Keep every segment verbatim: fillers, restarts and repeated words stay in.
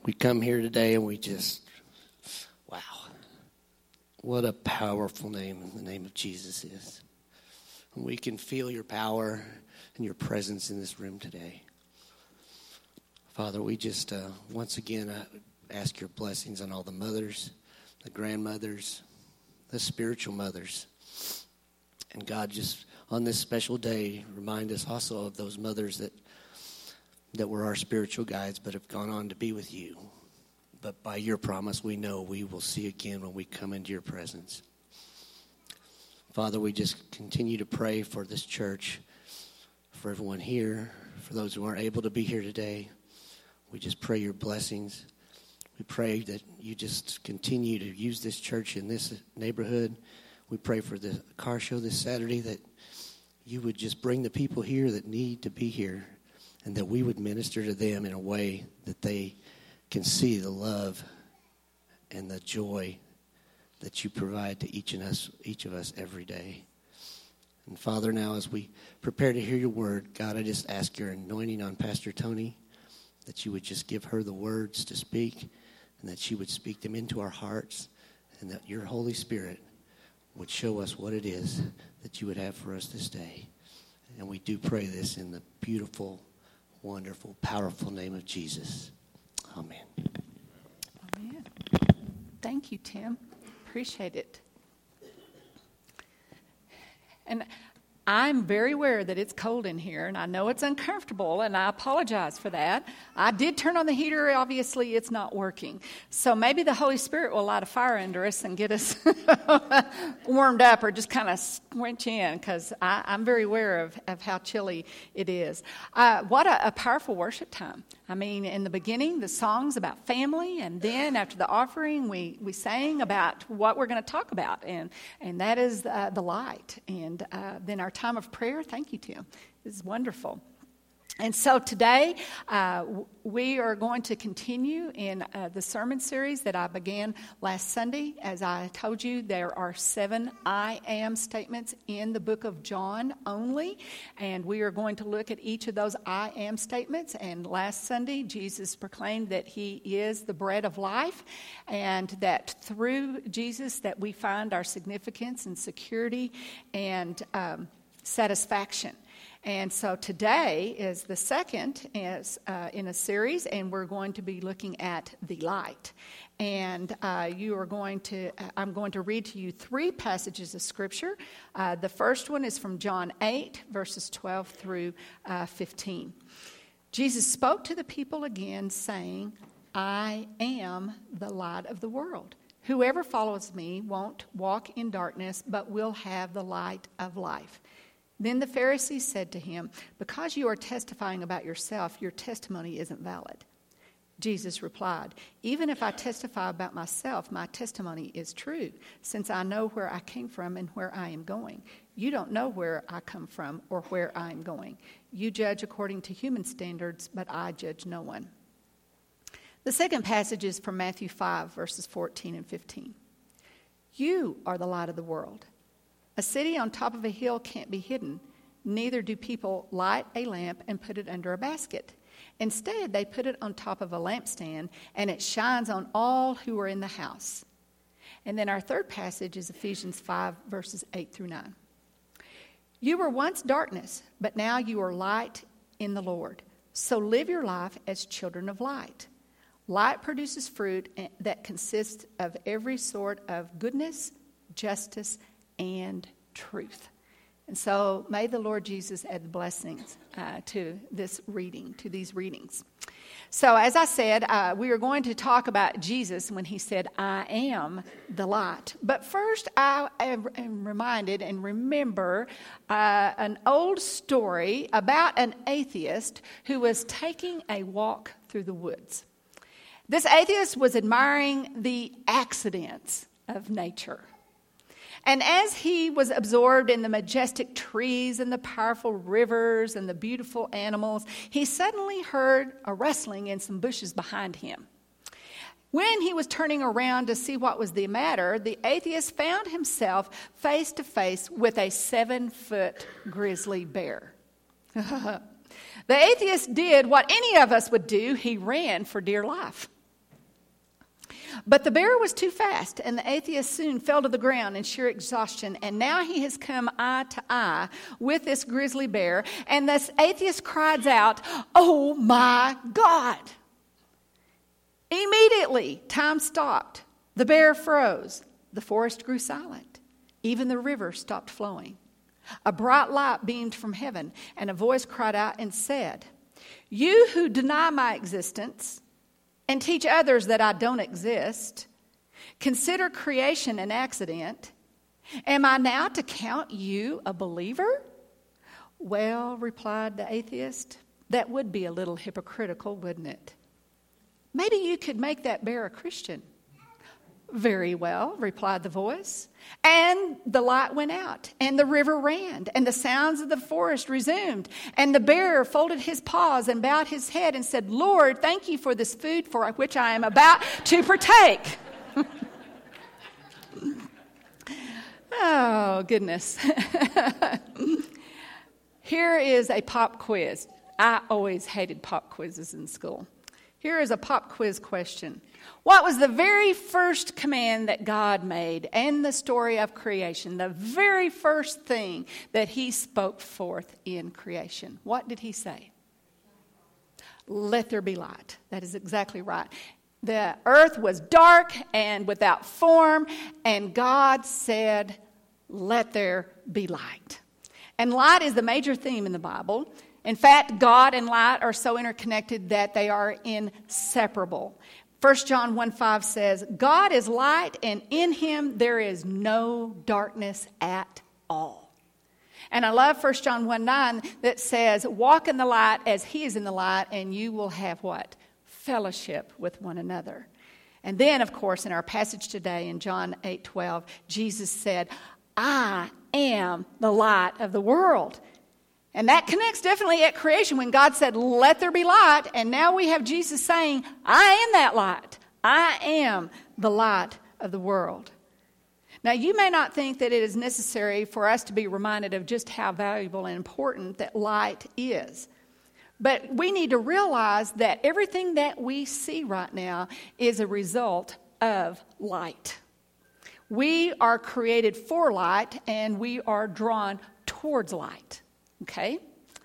We come here today and we just, wow, what a powerful name the name of Jesus is. And we can feel your power and your presence in this room today. Father, we just, uh, once again, uh, ask your blessings on all the mothers, the grandmothers, the spiritual mothers. And God, just on this special day, remind us also of those mothers that that were our spiritual guides but have gone on to be with you. But by your promise, we know we will see again when we come into your presence. Father, we just continue to pray for this church, for everyone here, for those who aren't able to be here today. We just pray your blessings. We pray that you just continue to use this church in this neighborhood. We pray for the car show this Saturday that you would just bring the people here that need to be here, and that we would minister to them in a way that they can see the love and the joy that you provide to each of us, each of us every day. And Father, now as we prepare to hear your word, God, I just ask your anointing on Pastor Tony, that you would just give her the words to speak, and that she would speak them into our hearts, and that your Holy Spirit would show us what it is that you would have for us this day. And we do pray this in the beautiful, wonderful, powerful name of Jesus. Amen. Amen. Thank you, Tim. Appreciate it. And I'm very aware that it's cold in here, and I know it's uncomfortable, and I apologize for that. I did turn on the heater. Obviously, it's not working. So maybe the Holy Spirit will light a fire under us and get us warmed up, or just kind of squinch in, because I'm very aware of, of how chilly it is. Uh, what a, a powerful worship time. I mean, in the beginning, the songs about family, and then after the offering, we, we sang about what we're going to talk about, and, and that is uh, the light. And uh, then our time of prayer, thank you, Tim. This is wonderful. And so today, uh, we are going to continue in uh, the sermon series that I began last Sunday. As I told you, there are seven I am statements in the book of John only. And we are going to look at each of those I am statements. And last Sunday, Jesus proclaimed that he is the bread of life, and that through Jesus that we find our significance and security and um, satisfaction. And so today is the second is, uh, in a series, and we're going to be looking at the light. And uh, you are going to, I'm going to read to you three passages of Scripture. Uh, the first one is from John eight, verses twelve through uh, fifteen. Jesus spoke to the people again, saying, I am the light of the world. Whoever follows me won't walk in darkness, but will have the light of life. Then the Pharisees said to him, because you are testifying about yourself, your testimony isn't valid. Jesus replied, even if I testify about myself, my testimony is true, since I know where I came from and where I am going. You don't know where I come from or where I am going. You judge according to human standards, but I judge no one. The second passage is from Matthew five, verses fourteen and fifteen. You are the light of the world. A city on top of a hill can't be hidden. Neither do people light a lamp and put it under a basket. Instead, they put it on top of a lampstand, and it shines on all who are in the house. And then our third passage is Ephesians five, verses eight through nine. You were once darkness, but now you are light in the Lord. So live your life as children of light. Light produces fruit that consists of every sort of goodness, justice, and truth. And so may the Lord Jesus add the blessings uh, to this reading, to these readings. So as I said, uh, we are going to talk about Jesus when he said, I am the light. But first, I am reminded and remember uh, an old story about an atheist who was taking a walk through the woods. This atheist was admiring the accidents of nature. And as he was absorbed in the majestic trees and the powerful rivers and the beautiful animals, he suddenly heard a rustling in some bushes behind him. When he was turning around to see what was the matter, the atheist found himself face to face with a seven-foot grizzly bear. The atheist did what any of us would do. He ran for dear life. But the bear was too fast, and the atheist soon fell to the ground in sheer exhaustion. And now he has come eye to eye with this grizzly bear. And this atheist cries out, "Oh my God!" Immediately, time stopped. The bear froze. The forest grew silent. Even the river stopped flowing. A bright light beamed from heaven, and a voice cried out and said, "You who deny my existence and teach others that I don't exist, consider creation an accident. Am I now to count you a believer?" "Well," replied the atheist, "that would be a little hypocritical, wouldn't it? Maybe you could make that bear a Christian." "Very well," replied the voice. And the light went out, and the river ran, and the sounds of the forest resumed. And the bear folded his paws and bowed his head and said, "Lord, thank you for this food for which I am about to partake." Oh, goodness. Here is a pop quiz. I always hated pop quizzes in school. Here is a pop quiz question. What was the very first command that God made in the story of creation? The very first thing that he spoke forth in creation. What did he say? Let there be light. That is exactly right. The earth was dark and without form, and God said, "Let there be light." And light is the major theme in the Bible. In fact, God and light are so interconnected that they are inseparable. First John one five says, "God is light, and in him there is no darkness at all." And I love First John one nine that says, "Walk in the light as he is in the light, and you will have" what? Fellowship with one another. And then, of course, in our passage today in John eight twelve, Jesus said, "I am the light of the world." And that connects definitely at creation when God said, "Let there be light." And now we have Jesus saying, "I am that light. I am the light of the world." Now, you may not think that it is necessary for us to be reminded of just how valuable and important that light is. But we need to realize that everything that we see right now is a result of light. We are created for light, and we are drawn towards light. Okay?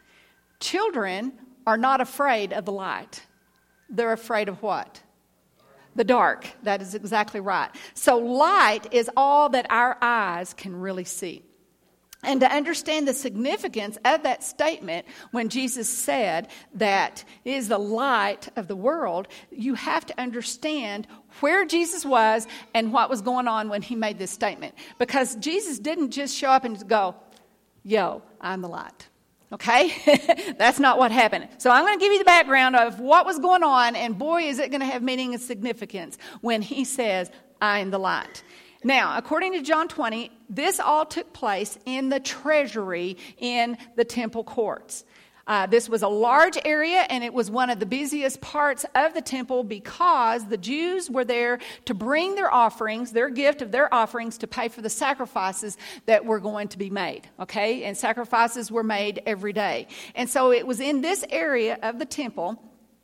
Children are not afraid of the light. They're afraid of what? The dark. That is exactly right. So light is all that our eyes can really see. And to understand the significance of that statement when Jesus said that it is the light of the world, you have to understand where Jesus was and what was going on when he made this statement. Because Jesus didn't just show up and go, "Yo, I'm the light." Okay? That's not what happened. So I'm going to give you the background of what was going on, and boy, is it going to have meaning and significance when he says, "I am the light." Now, according to John twenty, this all took place in the treasury in the temple courts. Uh, this was a large area, and it was one of the busiest parts of the temple because the Jews were there to bring their offerings, their gift of their offerings, to pay for the sacrifices that were going to be made, okay? And sacrifices were made every day. And so it was in this area of the temple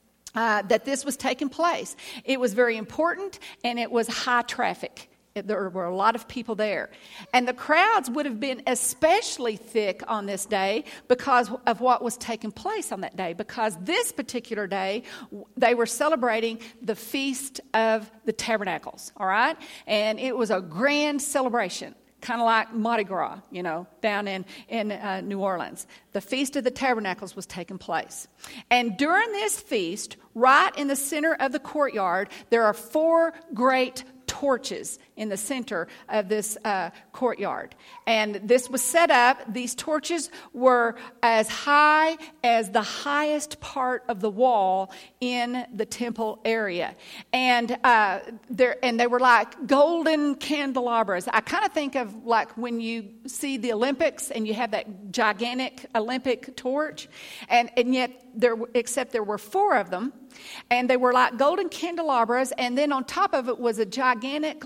uh, that this was taking place. It was very important, and it was high traffic. There were a lot of people there. And the crowds would have been especially thick on this day because of what was taking place on that day. Because this particular day, they were celebrating the Feast of the Tabernacles, all right? And it was a grand celebration, kind of like Mardi Gras, you know, down in, in uh, New Orleans. The Feast of the Tabernacles was taking place. And during this feast, right in the center of the courtyard, there are four great torches in the center of this uh, courtyard. And this was set up. These torches were as high as the highest part of the wall in the temple area. And uh, and they were like golden candelabras. I kind of think of like when you see the Olympics and you have that gigantic Olympic torch. And, and yet, there, except there were four of them. And they were like golden candelabras. And then on top of it was a gigantic, large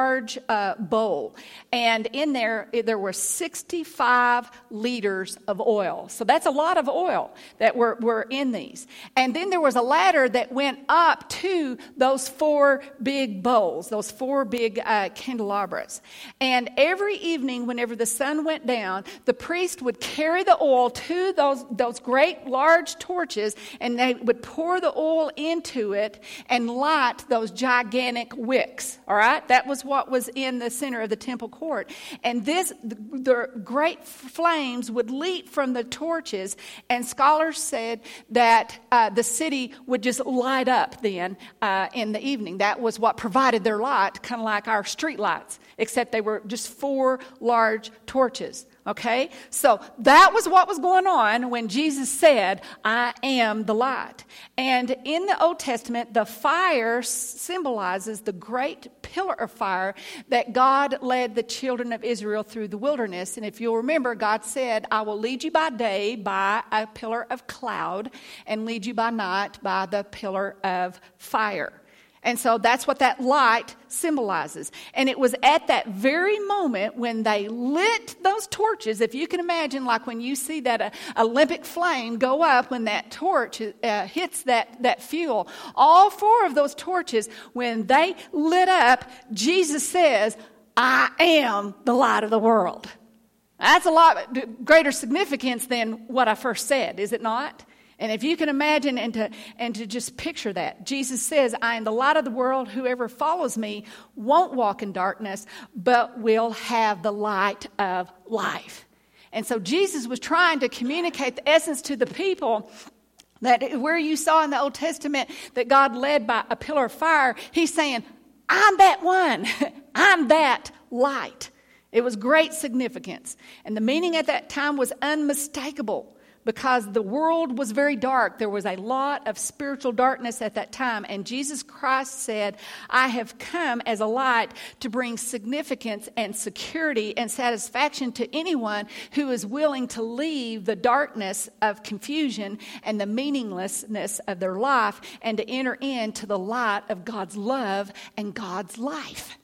large uh, bowl. And in there, there were sixty-five liters of oil. So that's a lot of oil that were, were in these. And then there was a ladder that went up to those four big bowls, those four big uh, candelabras. And every evening, whenever the sun went down, the priest would carry the oil to those, those great large torches, and they would pour the oil into it and light those gigantic wicks. All right? That was what was in the center of the temple court. And this, the, the great flames would leap from the torches, and scholars said that uh, the city would just light up then uh, in the evening. That was what provided their light, kind of like our street lights, except they were just four large torches. Okay? So that was what was going on when Jesus said, I am the light. And in the Old Testament, the fire symbolizes the great pillar of fire that God led the children of Israel through the wilderness. And if you'll remember, God said, I will lead you by day by a pillar of cloud and lead you by night by the pillar of fire. And so that's what that light symbolizes. And it was at that very moment when they lit those torches, if you can imagine, like when you see that uh, Olympic flame go up when that torch uh, hits that, that fuel, all four of those torches, when they lit up, Jesus says, I am the light of the world. That's a lot greater significance than what I first said, is it not? And if you can imagine and to and to just picture that, Jesus says, I am the light of the world. Whoever follows me won't walk in darkness, but will have the light of life. And so Jesus was trying to communicate the essence to the people that where you saw in the Old Testament that God led by a pillar of fire, he's saying, I'm that one. I'm that light. It was great significance. And the meaning at that time was unmistakable, because the world was very dark. There was a lot of spiritual darkness at that time. And Jesus Christ said, I have come as a light to bring significance and security and satisfaction to anyone who is willing to leave the darkness of confusion and the meaninglessness of their life and to enter into the light of God's love and God's life.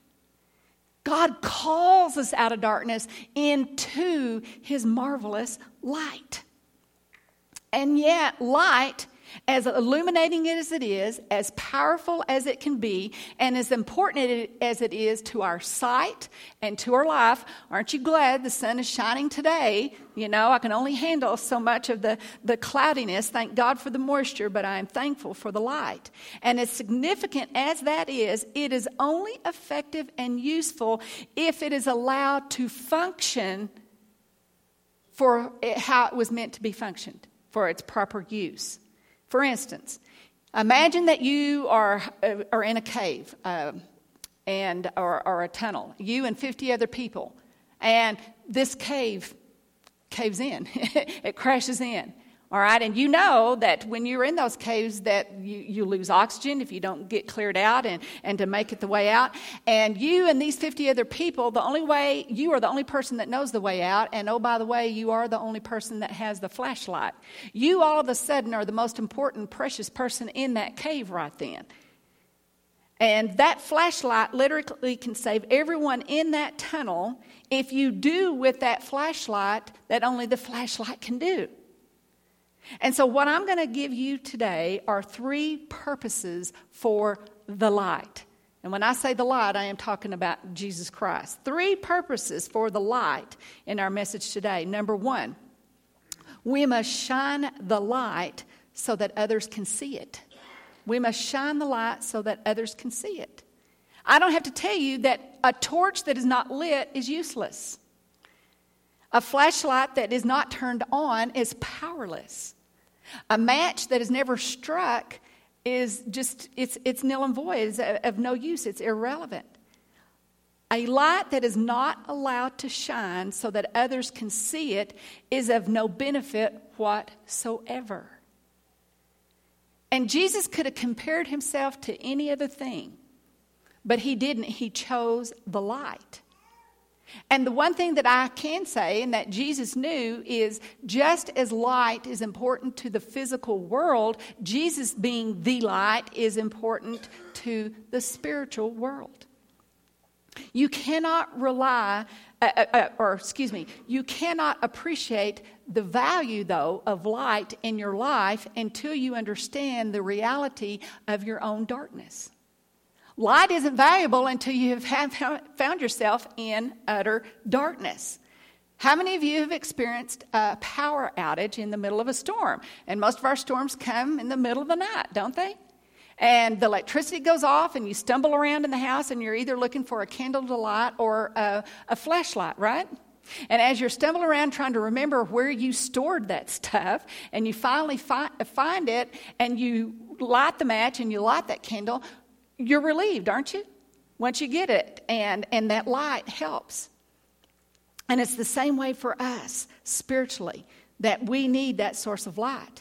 God calls us out of darkness into his marvelous light. And yet, light, as illuminating as it is, as powerful as it can be, and as important as it is to our sight and to our life, aren't you glad the sun is shining today? You know, I can only handle so much of the, the cloudiness. Thank God for the moisture, but I am thankful for the light. And as significant as that is, it is only effective and useful if it is allowed to function for how it was meant to be functioned, for its proper use. For instance, imagine that you are uh, are in a cave uh, and or, or a tunnel, you and fifty other people, and this cave caves in. It crashes in. All right, and you know that when you're in those caves that you, you lose oxygen if you don't get cleared out and, and to make it the way out. And you and these fifty other people, the only way, you are the only person that knows the way out. And oh, by the way, you are the only person that has the flashlight. You all of a sudden are the most important, precious person in that cave right then. And that flashlight literally can save everyone in that tunnel if you do with that flashlight that only the flashlight can do. And so what I'm going to give you today are three purposes for the light. And when I say the light, I am talking about Jesus Christ. Three purposes for the light in our message today. Number one, we must shine the light so that others can see it. We must shine the light so that others can see it. I don't have to tell you that a torch that is not lit is useless. A flashlight that is not turned on is powerless. A match that is never struck is just, it's it's nil and void. It's of no use. It's irrelevant. A light that is not allowed to shine so that others can see it is of no benefit whatsoever. And Jesus could have compared himself to any other thing, but he didn't. He chose the light. And the one thing that I can say and that Jesus knew is just as light is important to the physical world, Jesus being the light is important to the spiritual world. You cannot rely, uh, uh, or excuse me, you cannot appreciate the value, though, of light in your life until you understand the reality of your own darkness. Light isn't valuable until you have found yourself in utter darkness. How many of you have experienced a power outage in the middle of a storm? And most of our storms come in the middle of the night, don't they? And the electricity goes off and you stumble around in the house and you're either looking for a candle to light or a, a flashlight, right? And as you're stumbling around trying to remember where you stored that stuff, and you finally fi- find it and you light the match and you light that candle, you're relieved, aren't you? Once you get it, and, and that light helps. And it's the same way for us spiritually, that we need that source of light.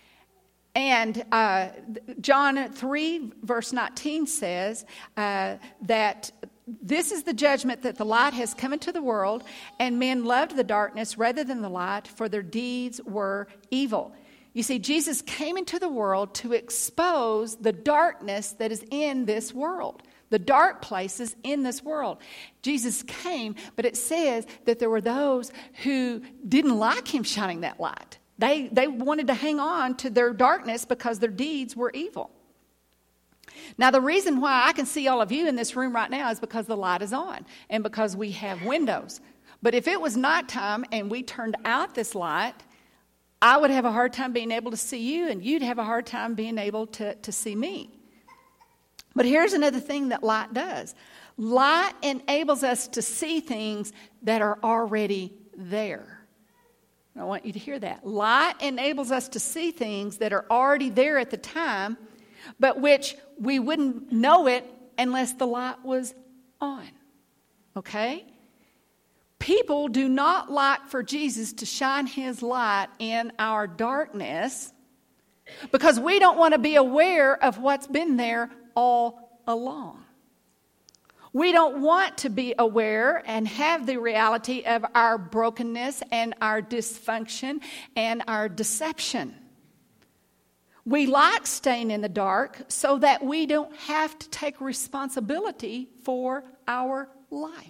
And uh, John three, verse nineteen says uh, that this is the judgment, that the light has come into the world, and men loved the darkness rather than the light, for their deeds were evil. You see, Jesus came into the world to expose the darkness that is in this world, the dark places in this world. Jesus came, but it says that there were those who didn't like him shining that light. They, they wanted to hang on to their darkness because their deeds were evil. Now, the reason why I can see all of you in this room right now is because the light is on and because we have windows. But if it was nighttime and we turned out this light, I would have a hard time being able to see you, and you'd have a hard time being able to, to see me. But here's another thing that light does. Light enables us to see things that are already there. I want you to hear that. Light enables us to see things that are already there at the time, but which we wouldn't know it unless the light was on. Okay? People do not like for Jesus to shine his light in our darkness because we don't want to be aware of what's been there all along. We don't want to be aware and have the reality of our brokenness and our dysfunction and our deception. We like staying in the dark so that we don't have to take responsibility for our life.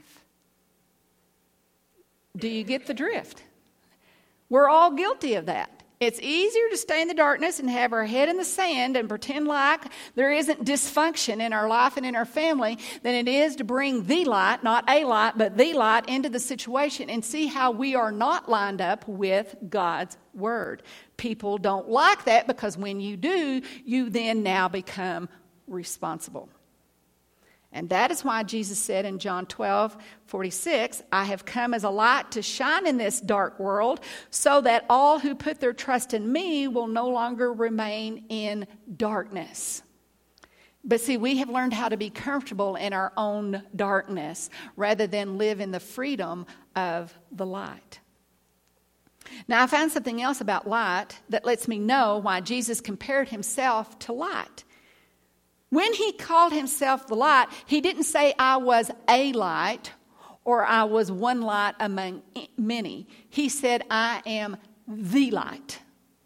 Do you get the drift? We're all guilty of that. It's easier to stay in the darkness and have our head in the sand and pretend like there isn't dysfunction in our life and in our family than it is to bring the light, not a light, but the light into the situation and see how we are not lined up with God's word. People don't like that because when you do, you then now become responsible. And that is why Jesus said in John twelve forty-six, I have come as a light to shine in this dark world so that all who put their trust in me will no longer remain in darkness. But see, we have learned how to be comfortable in our own darkness rather than live in the freedom of the light. Now, I found something else about light that lets me know why Jesus compared himself to light. When he called himself the light, he didn't say I was a light or I was one light among many. He said I am the light.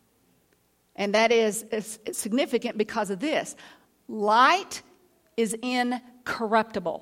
And that is, is significant because of this. Light is incorruptible.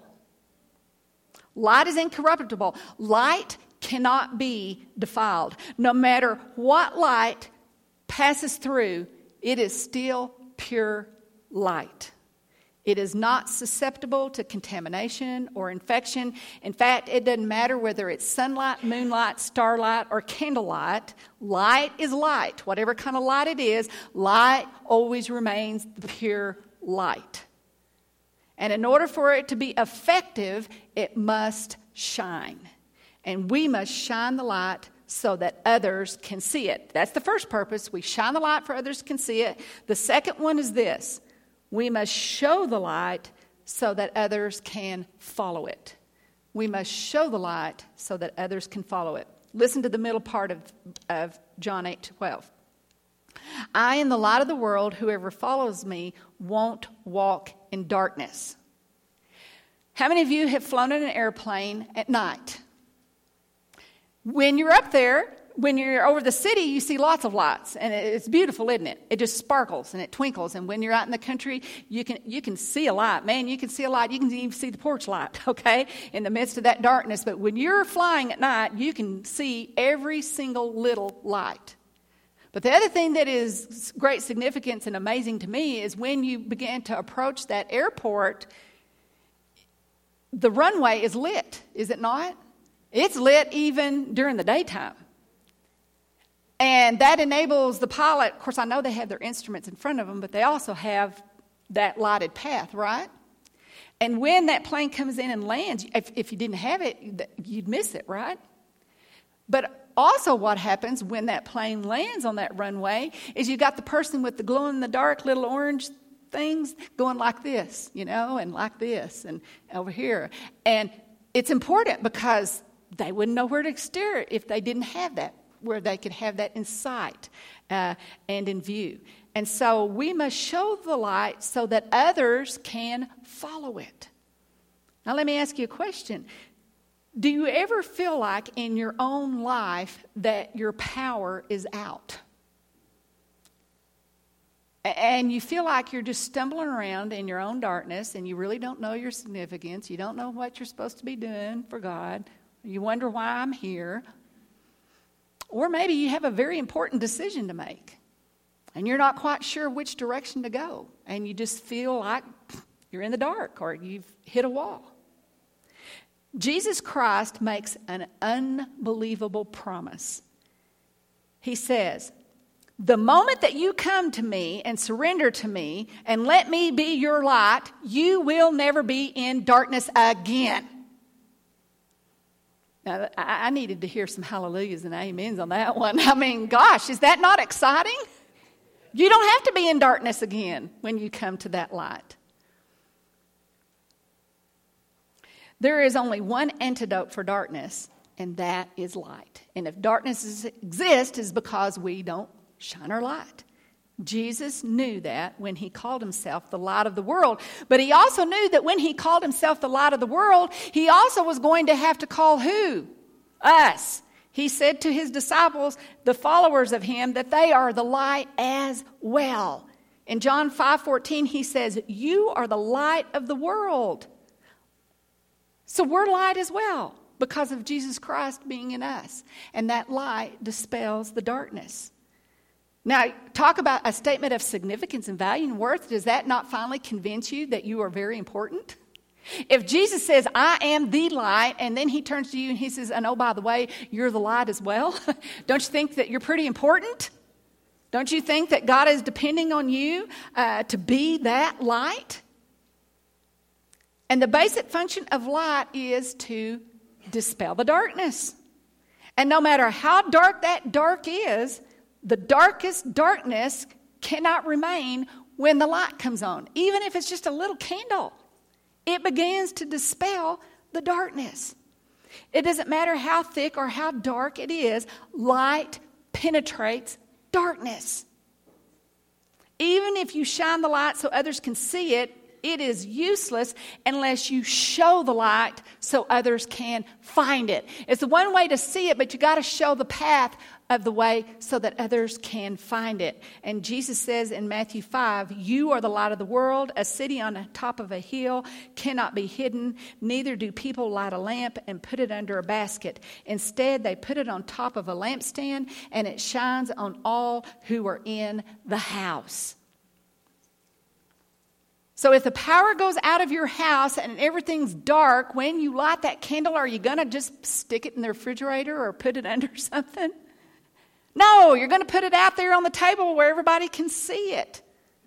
Light is incorruptible. Light cannot be defiled. No matter what light passes through, it is still pure light. It is not susceptible to contamination or infection. In fact, it doesn't matter whether it's sunlight, moonlight, starlight, or candlelight. Light is light. Whatever kind of light it is, light always remains the pure light. And in order for it to be effective, it must shine. And we must shine the light so that others can see it. That's the first purpose. We shine the light for others can see it. The second one is this. We must show the light so that others can follow it. We must show the light so that others can follow it. Listen to the middle part of, of John eight twelve. I am the light of the world. Whoever follows me won't walk in darkness. How many of you have flown in an airplane at night? When you're up there, when you're over the city, you see lots of lights, and it's beautiful, isn't it? It just sparkles and it twinkles. And when you're out in the country, you can you can see a light. Man, you can see a light. You can even see the porch light, okay, in the midst of that darkness. But when you're flying at night, you can see every single little light. But the other thing that is great significance and amazing to me is when you begin to approach that airport, the runway is lit, is it not? It's lit even during the daytime. And that enables the pilot, of course, I know they have their instruments in front of them, but they also have that lighted path, right? And when that plane comes in and lands, if, if you didn't have it, you'd miss it, right? But also what happens when that plane lands on that runway is you got the person with the glow-in-the-dark little orange things going like this, you know, and like this and over here. And it's important because they wouldn't know where to steer it if they didn't have that, where they could have that in sight uh, and in view. And so we must show the light so that others can follow it. Now let me ask you a question. Do you ever feel like in your own life that your power is out? And you feel like you're just stumbling around in your own darkness and you really don't know your significance. You don't know what you're supposed to be doing for God. You wonder why I'm here. Or maybe you have a very important decision to make and you're not quite sure which direction to go. And you just feel like you're in the dark or you've hit a wall. Jesus Christ makes an unbelievable promise. He says, the moment that you come to me and surrender to me and let me be your light, you will never be in darkness again. Now, I needed to hear some hallelujahs and amens on that one. I mean, gosh, is that not exciting? You don't have to be in darkness again when you come to that light. There is only one antidote for darkness, and that is light. And if darkness exists, it's because we don't shine our light. Jesus knew that when he called himself the light of the world. But he also knew that when he called himself the light of the world, he also was going to have to call who? Us. He said to his disciples, the followers of him, that they are the light as well. In John five fourteen, he says, you are the light of the world. So we're light as well because of Jesus Christ being in us. And that light dispels the darkness. Now, talk about a statement of significance and value and worth. Does that not finally convince you that you are very important? If Jesus says, I am the light, and then he turns to you and he says, and oh, by the way, you're the light as well. Don't you think that you're pretty important? Don't you think that God is depending on you uh, to be that light? And the basic function of light is to dispel the darkness. And no matter how dark that dark is, the darkest darkness cannot remain when the light comes on. Even if it's just a little candle, it begins to dispel the darkness. It doesn't matter how thick or how dark it is, light penetrates darkness. Even if you shine the light so others can see it, it is useless unless you show the light so others can find it. It's the one way to see it, but you got to show the path of the way so that others can find it. And Jesus says in Matthew five, you are the light of the world. A city on the top of a hill cannot be hidden. Neither do people light a lamp and put it under a basket. Instead, they put it on top of a lampstand, and it shines on all who are in the house. So if the power goes out of your house and everything's dark, when you light that candle, are you going to just stick it in the refrigerator or put it under something? No, you're going to put it out there on the table where everybody can see it.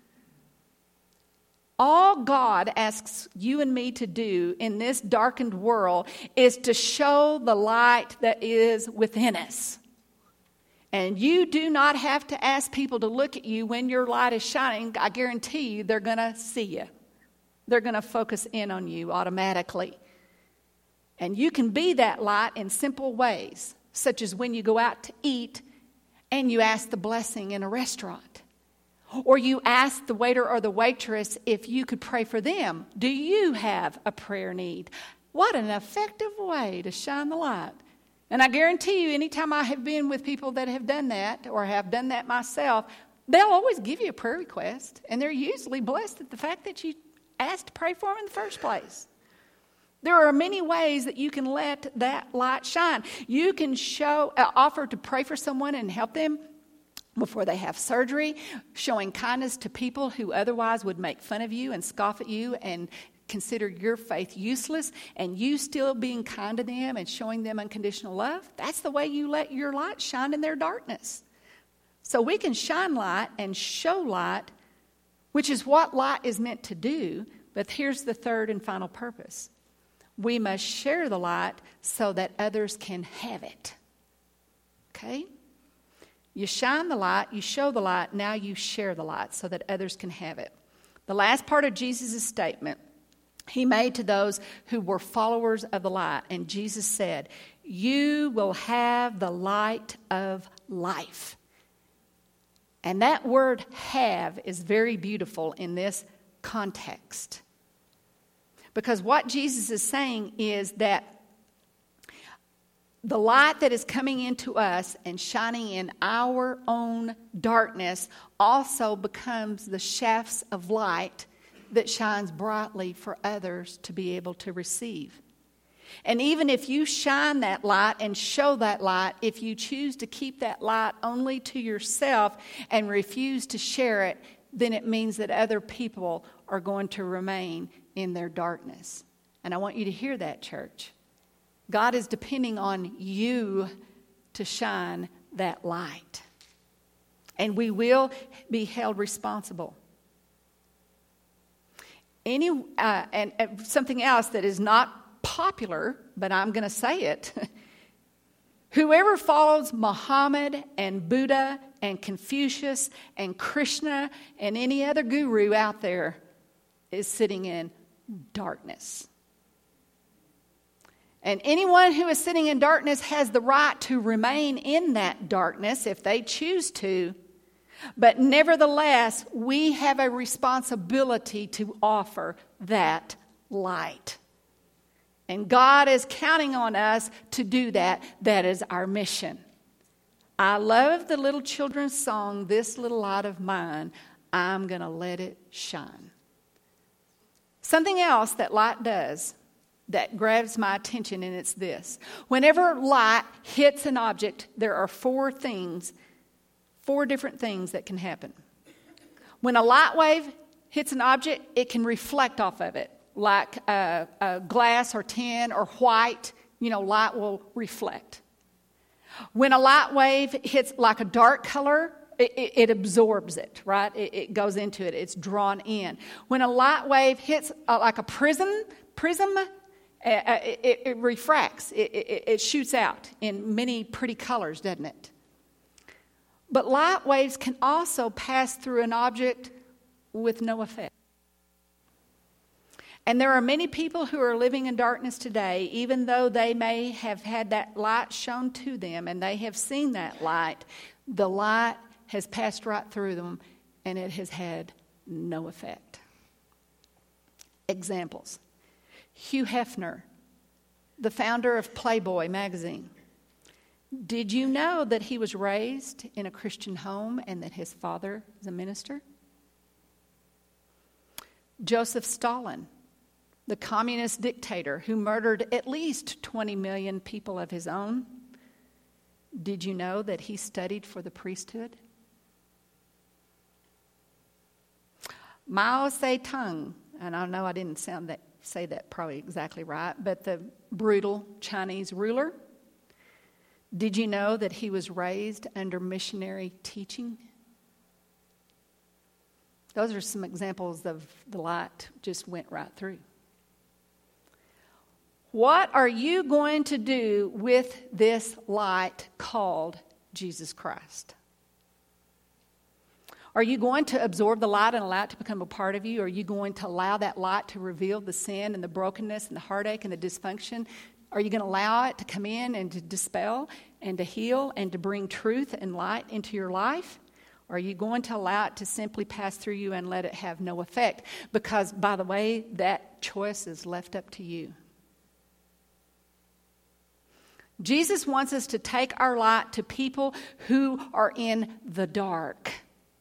All God asks you and me to do in this darkened world is to show the light that is within us. And you do not have to ask people to look at you when your light is shining. I guarantee you they're going to see you. They're going to focus in on you automatically. And you can be that light in simple ways, such as when you go out to eat and you ask the blessing in a restaurant. Or you ask the waiter or the waitress if you could pray for them. Do you have a prayer need? What an effective way to shine the light And I guarantee you, anytime I have been with people that have done that or have done that myself, they'll always give you a prayer request. And they're usually blessed at the fact that you asked to pray for them in the first place. There are many ways that you can let that light shine. You can show, uh, offer to pray for someone and help them before they have surgery, showing kindness to people who otherwise would make fun of you and scoff at you and consider your faith useless, and you still being kind to them and showing them unconditional love. That's the way you let your light shine in their darkness. So we can shine light and show light, which is what light is meant to do. But here's the third and final purpose. We must share the light so that others can have it. Okay? You shine the light, you show the light, now you share the light so that others can have it. The last part of Jesus' statement he made to those who were followers of the light. And Jesus said, you will have the light of life. And that word have is very beautiful in this context. Because what Jesus is saying is that the light that is coming into us and shining in our own darkness also becomes the shafts of light that shines brightly for others to be able to receive. And even if you shine that light and show that light, if you choose to keep that light only to yourself and refuse to share it, then it means that other people are going to remain in their darkness. And I want you to hear that, church. God is depending on you to shine that light. And we will be held responsible. Any uh, and, and something else that is not popular, but I'm going to say it. Whoever follows Muhammad and Buddha and Confucius and Krishna and any other guru out there is sitting in darkness. And anyone who is sitting in darkness has the right to remain in that darkness if they choose to. But nevertheless, we have a responsibility to offer that light. And God is counting on us to do that. That is our mission. I love the little children's song, This Little Light of Mine, I'm going to let it shine. Something else that light does that grabs my attention, and it's this. Whenever light hits an object, there are four things, four different things that can happen. When a light wave hits an object, it can reflect off of it, like a, a glass or tin or white, you know, light will reflect. When a light wave hits like a dark color, it, it, it absorbs it, right? It, it goes into it. It's drawn in. When a light wave hits uh, like a prism, prism, uh, it, it refracts. It, it, it shoots out in many pretty colors, doesn't it? But light waves can also pass through an object with no effect. And there are many people who are living in darkness today, even though they may have had that light shown to them and they have seen that light, the light has passed right through them and it has had no effect. Examples. Hugh Hefner, the founder of Playboy magazine. Did you know that he was raised in a Christian home and that his father is a minister? Joseph Stalin, the communist dictator who murdered at least twenty million people of his own. Did you know that he studied for the priesthood? Mao Zedong, and I know I didn't sound that, say that probably exactly right, but the brutal Chinese ruler. Did you know that he was raised under missionary teaching? Those are some examples of the light just went right through. What are you going to do with this light called Jesus Christ? Are you going to absorb the light and allow it to become a part of you? Are you going to allow that light to reveal the sin and the brokenness and the heartache and the dysfunction? Are you going to allow it to come in and to dispel and to heal and to bring truth and light into your life? Or are you going to allow it to simply pass through you and let it have no effect? Because, by the way, that choice is left up to you. Jesus wants us to take our light to people who are in the dark.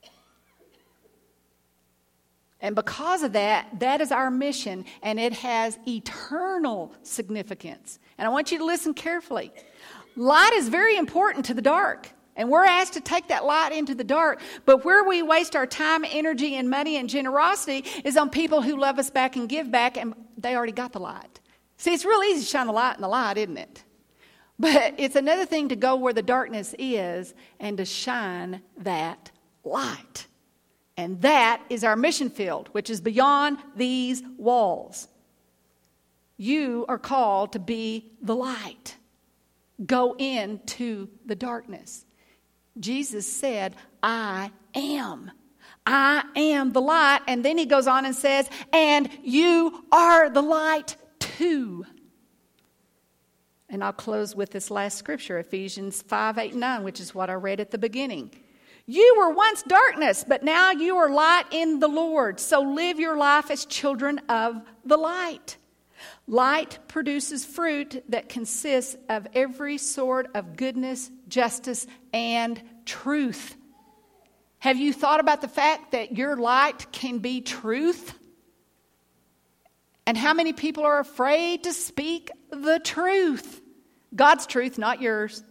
And because of that, that is our mission, and it has eternal significance. And I want you to listen carefully. Light is very important to the dark, and we're asked to take that light into the dark. But where we waste our time, energy, and money and generosity is on people who love us back and give back, and they already got the light. See, it's real easy to shine the light in the light, isn't it? But it's another thing to go where the darkness is and to shine that light. And that is our mission field, which is beyond these walls. You are called to be the light. Go into the darkness. Jesus said, I am. I am the light. And then he goes on and says, and you are the light too. And I'll close with this last scripture, Ephesians five, eight, and nine, which is what I read at the beginning. You were once darkness, but now you are light in the Lord. So live your life as children of the light. Light produces fruit that consists of every sort of goodness, justice, and truth. Have you thought about the fact that your light can be truth? And how many people are afraid to speak the truth? God's truth, not yours.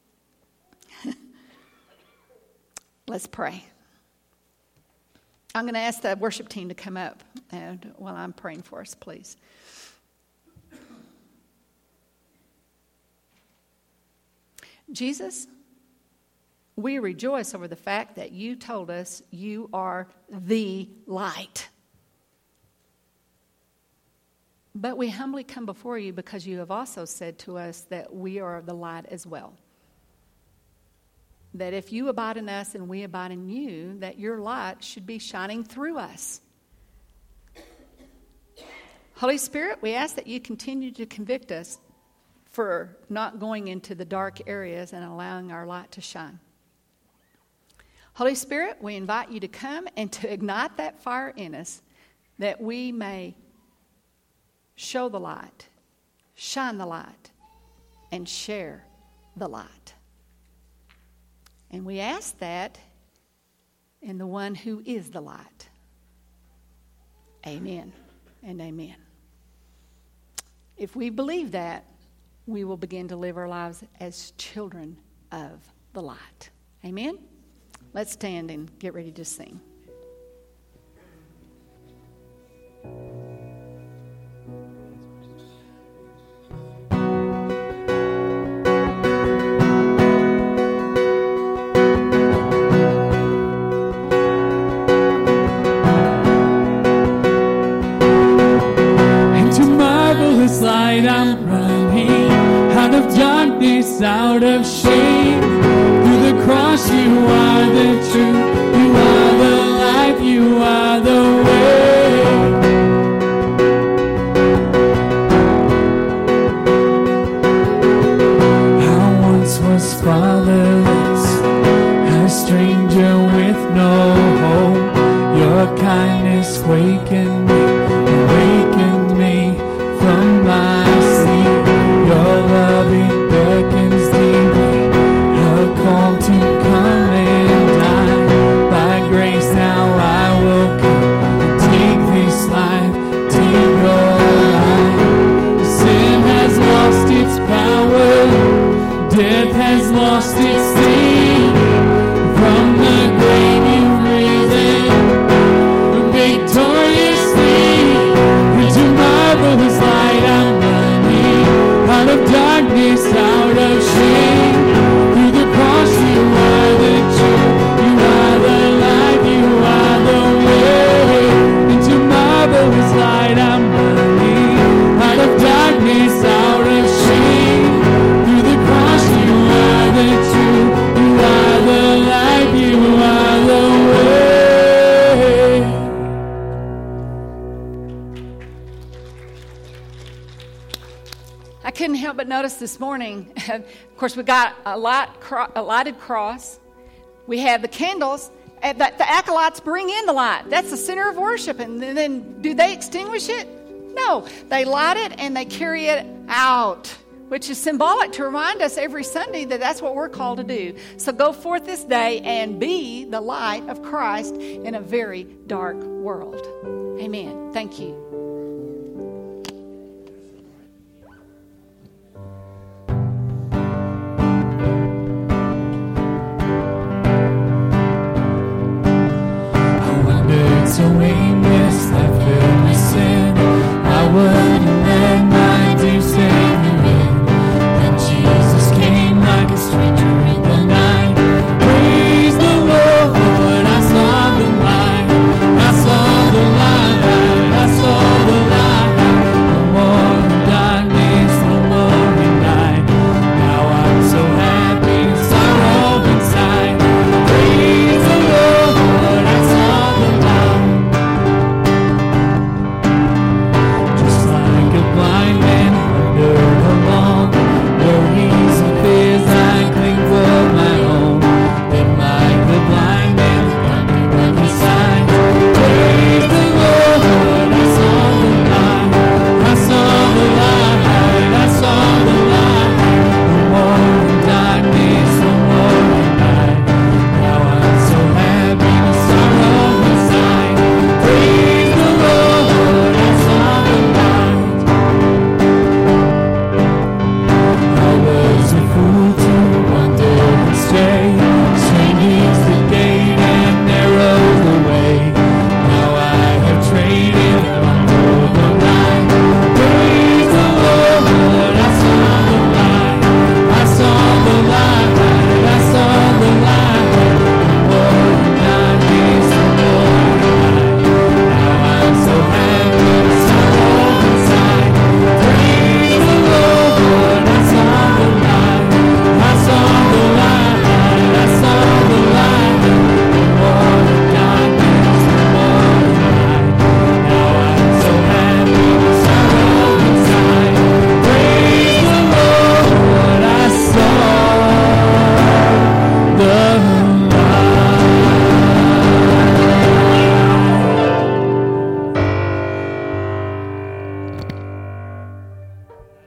Let's pray. I'm going to ask the worship team to come up and while I'm praying for us, please. Jesus, we rejoice over the fact that you told us you are the light. But we humbly come before you because you have also said to us that we are the light as well. That if you abide in us and we abide in you, that your light should be shining through us. Holy Spirit, we ask that you continue to convict us for not going into the dark areas and allowing our light to shine. Holy Spirit, we invite you to come and to ignite that fire in us that we may show the light, shine the light, and share the light. And we ask that in the one who is the light. Amen and amen. If we believe that, we will begin to live our lives as children of the light. Amen? Let's stand and get ready to sing. I'm running out of darkness, out of shame. Through the cross, you are the truth, you are the life, you are the way. I once was fatherless, a stranger with no hope. Your kindness wakened me, awakened me from my sleep. Your loving beckons deeply, a call to come and die. By grace now I will come and take this life to your light. Sin has lost its power, death has lost its sting. From the grave you've risen victoriously. Into marvelous light I'm running, out of darkness, out of shame. Through the cross you are the truth, you are the light, you are the way. Into marvelous light I'm running, out of darkness, out of shame. Through the cross you are the truth, you are the light, you are the way. I couldn't help but notice this morning, of course, we got a, light, a lighted cross. We have the candles and the, the acolytes bring in the light. That's the center of worship. And then, then do they extinguish it? No. They light it and they carry it out which is symbolic to remind us every Sunday that that's what we're called to do. So go forth this day and be the light of Christ in a very dark world. Amen. Thank you.